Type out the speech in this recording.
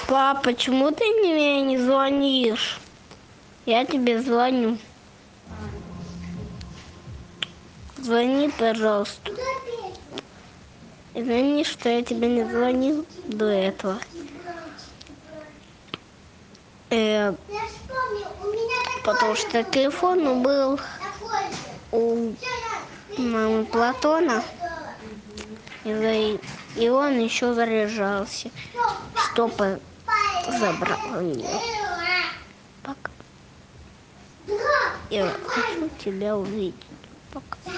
Пап, почему ты мне не звонишь? Я тебе звоню. Звони, пожалуйста. Извини, что я тебе не звонил до этого. Потому что телефон был у мамы Платона, и он еще заряжался. Стопа забрал ее. Пока. Я хочу тебя увидеть. Пока.